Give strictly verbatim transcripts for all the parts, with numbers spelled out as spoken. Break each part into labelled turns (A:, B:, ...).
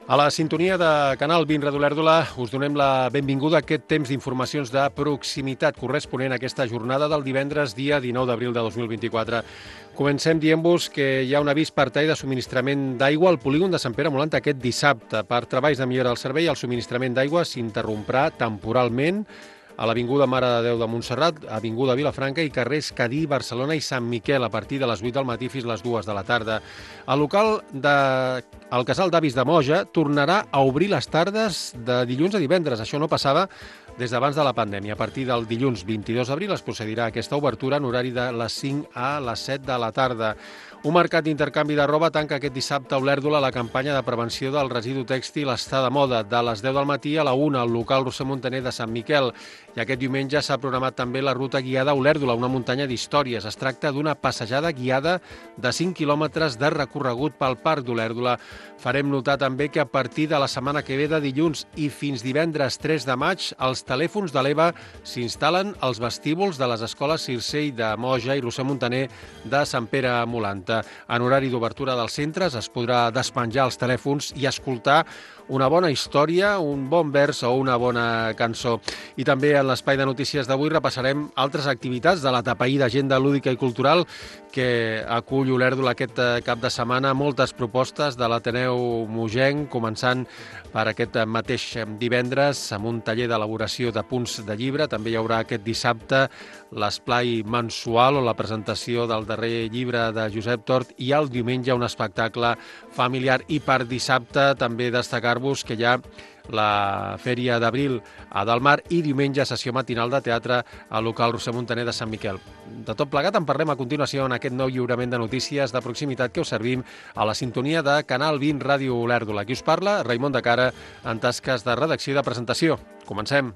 A: A la sintonia de Canal vint Ràdio Olèrdola us donem la benvinguda a aquest temps d'informacions de proximitat corresponent a aquesta jornada del divendres, dia dinou d'abril de dos mil vint-i-quatre. Comencem dient-vos que hi ha un avís per tall de subministrament d'aigua al polígon de Sant Pere Molant aquest dissabte. Per treballs de millora del servei, el subministrament d'aigua s'interromprà temporalment a l'Avinguda Mare de Déu de Montserrat, Avinguda Vilafranca i carrers Cadí, Barcelona i Sant Miquel a partir de les vuit del matí fins les dues de la tarda. El local del de... Casal d'Avis de Moja tornarà a obrir les tardes de dilluns a divendres. Això no passava des d'abans de la pandèmia. A partir del dilluns vint-i-dos d'abril es procedirà a aquesta obertura en horari de les cinc a les set de la tarda. Un mercat d'intercanvi de roba tanca aquest dissabte a Olèrdola la campanya de prevenció del residu tèxtil està de moda de les deu del matí a la una al local Roser Montaner de Sant Miquel. I aquest diumenge s'ha programat també la ruta guiada a Olèrdola, una muntanya d'històries. Es tracta d'una passejada guiada de cinc quilòmetres de recorregut pel Parc d'Olèrdola. Farem notar també que a partir de la setmana que ve de dilluns i fins divendres tres de maig, els telèfons de l'E V A s'instal·len als vestíbuls de les escoles Circell de Moja i Roser Montaner de Sant Pere Molant. En horari d'obertura dels centres es podrà despenjar els telèfons i escoltar una bona història, un bon vers o una bona cançó. I també en l'espai de notícies d'avui repassarem altres activitats de la tapaïda agenda lúdica i cultural que acull Olèrdola aquest cap de setmana. Moltes propostes de l'Ateneu Mogenc, començant per aquest mateix divendres amb un taller d'elaboració de punts de llibre. També hi haurà aquest dissabte l'esplai mensual o la presentació del darrer llibre de Josep Tort i el diumenge un espectacle familiar. I per dissabte també destacar-vos que hi ha la Fèria d'Abril a Dalmar i diumenge sessió matinal de teatre al local Roser Montaner de Sant Miquel. De tot plegat en parlem a continuació en aquest nou lliurament de notícies de proximitat que us servim a la sintonia de Canal vint Ràdio Olèrdola. Aquí us parla Raimon de Cara en tasques de redacció i de presentació. Comencem.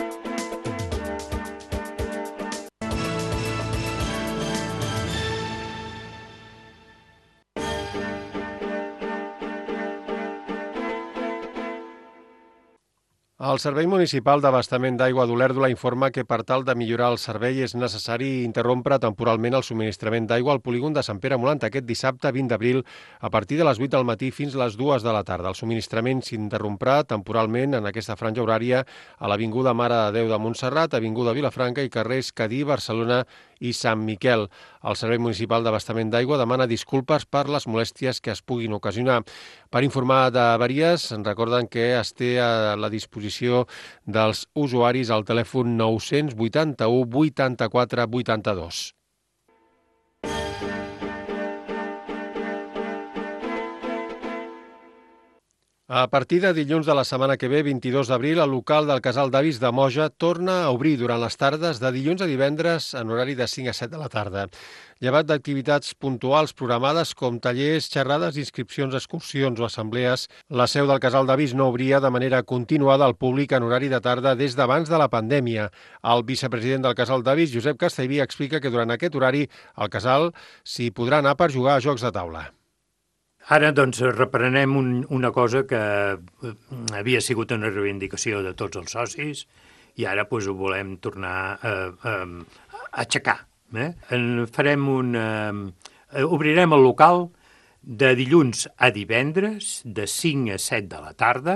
A: El Servei Municipal d'Abastament d'Aigua d'Olèrdola informa que per tal de millorar el servei és necessari interrompre temporalment el subministrament d'aigua al polígon de Sant Pere Molant aquest dissabte vint d'abril a partir de les vuit del matí fins les dues de la tarda. El subministrament s'interromprà temporalment en aquesta franja horària a l'Avinguda Mare de Déu de Montserrat, Avinguda Vilafranca i carrers Cadí, Barcelona i Sant Miquel. El Servei Municipal d'Abastament d'Aigua demana disculpes per les molèsties que es puguin ocasionar. Per informar d'avaries, ens recorden que es té a la disposició dels usuaris al telèfon nou-cents vuitanta-u vuitanta-quatre vuitanta-dos. A partir de dilluns de la setmana que ve, vint-i-dos d'abril, el local del Casal d'Avis de Moja torna a obrir durant les tardes de dilluns a divendres en horari de cinc a set de la tarda. Llevat d'activitats puntuals programades com tallers, xerrades, inscripcions, excursions o assemblees, la seu del Casal d'Avis no obria de manera continuada al públic en horari de tarda des d'abans de la pandèmia. El vicepresident del Casal d'Avis, Josep Castellví, explica que durant aquest horari el casal s'hi podrà anar per jugar a jocs de taula.
B: Ara, doncs, reprenem un, una cosa que havia sigut una reivindicació de tots els socis i ara doncs, ho volem tornar a, a, a aixecar. Eh? En farem un... Eh, obrirem el local de dilluns a divendres, de cinc a set de la tarda.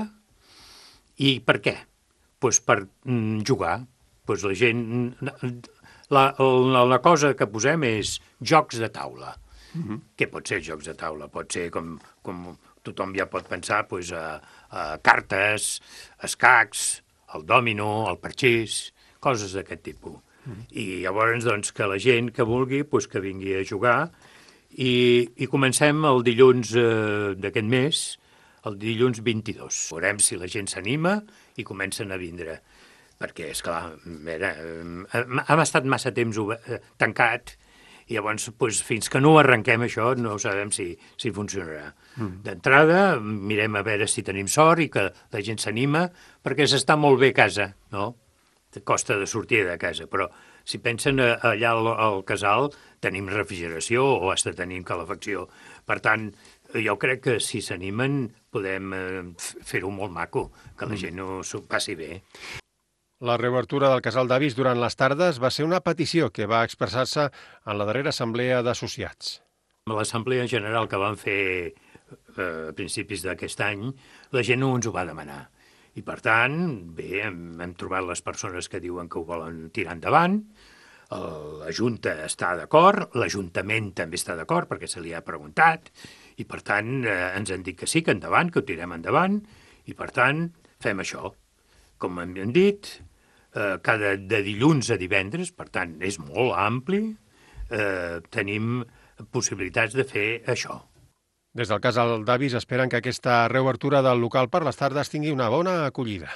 B: I per què? Pues per mm, jugar. Pues la gent... La, la, la cosa que posem és jocs de taula. Uh-huh. Què pot ser jocs de taula? Pot ser, com, com tothom ja pot pensar, pues, a, a cartes, escacs, el dòmino, el parxís, coses d'aquest tipus. Uh-huh. I llavors, doncs, que la gent que vulgui, pues, que vingui a jugar. I, i comencem el dilluns eh, d'aquest mes, el dilluns vint-i-dos. Veurem si la gent s'anima i comencen a vindre. Perquè, esclar, mira, hem estat massa temps obert, tancat. I llavors, doncs, fins que no arrenquem això, no sabem si, si funcionarà. Mm. D'entrada, mirem a veure si tenim sort i que la gent s'anima, perquè s'està molt bé a casa, no? Costa de sortir de casa, però si pensen allà al, al casal, tenim refrigeració o hasta tenim calefacció. Per tant, jo crec que si s'animen podem eh, fer-ho molt maco, que la gent no s'ho passi bé.
A: La reobertura del Casal d'Avis durant les tardes va ser una petició que va expressar-se en la darrera assemblea d'associats.
B: L'assemblea general que van fer a principis d'aquest any, la gent no ens ho va demanar. I, per tant, bé, hem, hem trobat les persones que diuen que ho volen tirar endavant, la Junta està d'acord, l'Ajuntament també està d'acord perquè se li ha preguntat, i, per tant, eh, ens han dit que sí, que endavant, que ho tirem endavant, i, per tant, fem això. Com hem dit, eh, cada de dilluns a divendres, per tant, és molt ampli, eh, tenim possibilitats de fer això.
A: Des del Casal d'Avis esperen que aquesta reobertura del local per les tardes tingui una bona acollida.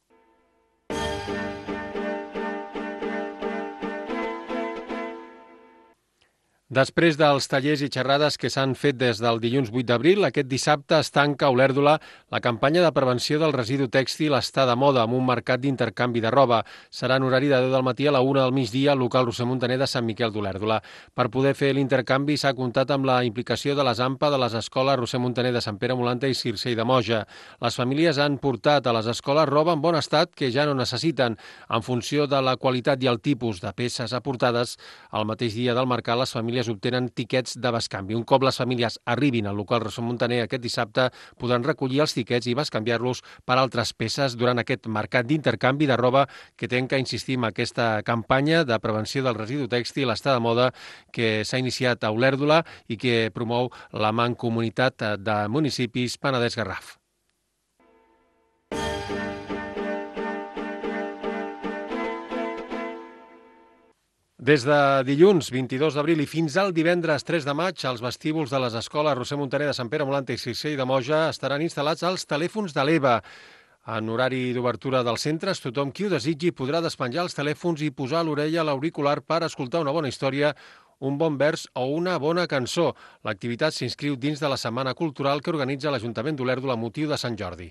A: Després dels tallers i xerrades que s'han fet des del dilluns vuit d'abril, aquest dissabte es tanca a Olèrdola la campanya de prevenció del residu tèxtil està de moda amb un mercat d'intercanvi de roba. Serà en horari de deu del matí a la una del migdia al local Roser Montaner de Sant Miquel d'Olèrdola. Per poder fer l'intercanvi s'ha comptat amb la implicació de les AMPA de les escoles Roser Montaner de Sant Pere Molanta i Circell de Moja. Les famílies han portat a les escoles roba en bon estat que ja no necessiten. En funció de la qualitat i el tipus de peces aportades, al mateix dia del mercat les famílies obtenen tiquets de bescanvi. Un cop les famílies arribin al local Roser Montaner aquest dissabte, podran recollir els tiquets i bescanviar-los per altres peces durant aquest mercat d'intercanvi de roba que té que insistir en aquesta campanya de prevenció del residu tèxtil està de moda que s'ha iniciat a Olèrdola i que promou la Mancomunitat de Municipis Penedès-Garraf. Des de dilluns vint-i-dos d'abril i fins al divendres tres de maig, als vestíbuls de les escoles Roser Montaner de Sant Pere Molanta i Circell de Moja estaran instal·lats els telèfons de l'E V A. En horari d'obertura dels centres, tothom qui ho desitgi podrà despenjar els telèfons i posar l'orella a l'auricular per escoltar una bona història, un bon vers o una bona cançó. L'activitat s'inscriu dins de la Setmana Cultural que organitza l'Ajuntament d'Olèrdola a motiu de Sant Jordi.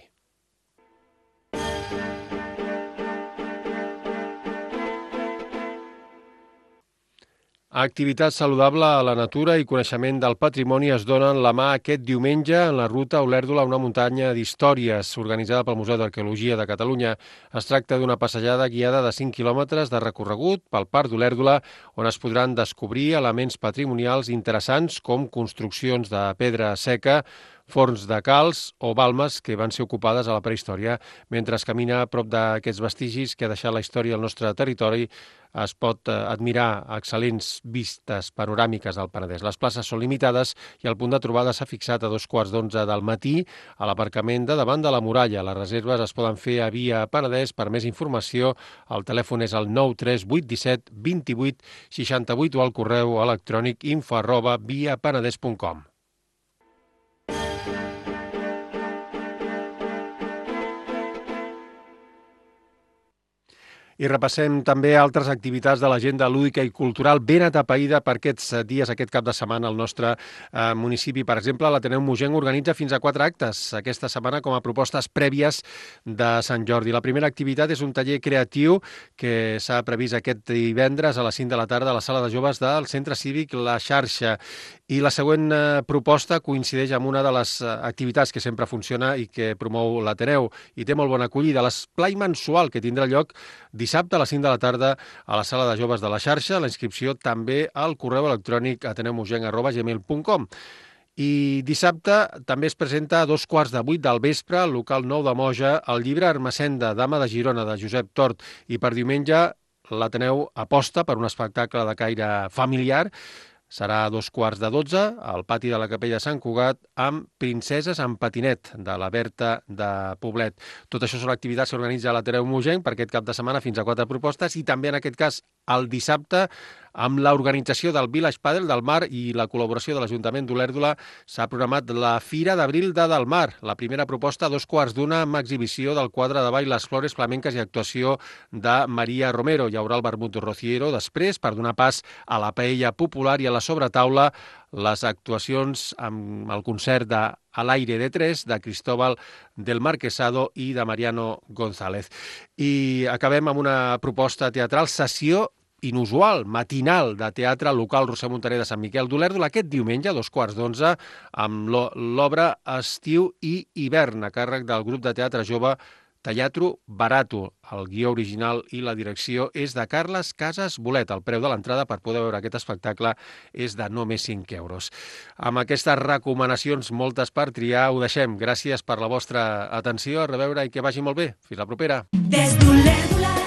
A: Activitat saludable a la natura i coneixement del patrimoni es donen la mà aquest diumenge en la ruta Olèrdola, una muntanya d'històries organitzada pel Museu d'Arqueologia de Catalunya. Es tracta d'una passejada guiada de cinc quilòmetres de recorregut pel Parc d'Olèrdola, on es podran descobrir elements patrimonials interessants com construccions de pedra seca, forns de calç o balmes que van ser ocupades a la prehistòria. Mentre es camina a prop d'aquests vestigis que ha deixat la història al nostre territori, es pot admirar excel·lents vistes panoràmiques del Penedès. Les places són limitades i el punt de trobada s'ha fixat a dos quarts d'onze del matí a l'aparcament de davant de la muralla. Les reserves es poden fer a Via Penedès. Per més informació, el telèfon és el nou tres vuit set dos vuit sis vuit o al correu electrònic info arroba via penedès punt com. I repassem també altres activitats de l'agenda lúdica i cultural ben atapeïda per aquests dies, aquest cap de setmana al nostre eh, municipi. Per exemple, l'Ateneu Mogenc organitza fins a quatre actes aquesta setmana com a propostes prèvies de Sant Jordi. La primera activitat és un taller creatiu que s'ha previst aquest divendres a les cinc de la tarda a la sala de joves del Centre Cívic La Xarxa. I la següent eh, proposta coincideix amb una de les eh, activitats que sempre funciona i que promou l'Ateneu i té molt bona acollida, l'esplai mensual que tindrà lloc dissabte a les cinc de la tarda a la sala de joves de la xarxa. La inscripció també al correu electrònic ateneumogenc arroba gmail punt com. I dissabte també es presenta a dos quarts de vuit del vespre al local nou de Moja el llibre Ermessenda, Dama de Girona, de Josep Tort. I per diumenge l'Ateneu aposta per un espectacle de caire familiar. Serà a dos quarts de dotze al pati de la Capella de Sant Cugat amb Princeses en patinet de la Berta de Poblet. Tot això són activitats que organitza l'Ateneu Mogenc per aquest cap de setmana, fins a quatre propostes, i també en aquest cas el dissabte amb l'organització del Village Padel del Mar i la col·laboració de l'Ajuntament d'Olèrdola s'ha programat la Fira d'Abril de Del Mar. La primera proposta a dos quarts d'una amb exhibició del quadre de ball Les Flores Flamenques i actuació de Maria Romero. Hi haurà el vermut rociero després per donar pas a la paella popular i a la sobretaula les actuacions amb el concert de A l'aire de tres de Cristóbal del Marquesado i de Mariano González. I acabem amb una proposta teatral, sessió inusual, matinal, de teatre local Roser Montaner de Sant Miquel d'Olèrdola aquest diumenge a dos quarts d'onze amb l'obra Estiu i Hivern a càrrec del grup de teatre jove Teatro Barato. El guió original i la direcció és de Carles Casas Bolet. El preu de l'entrada per poder veure aquest espectacle és de només cinc euros. Amb aquestes recomanacions, moltes per triar, ho deixem. Gràcies per la vostra atenció, a reveure i que vagi molt bé. Fins la propera. Des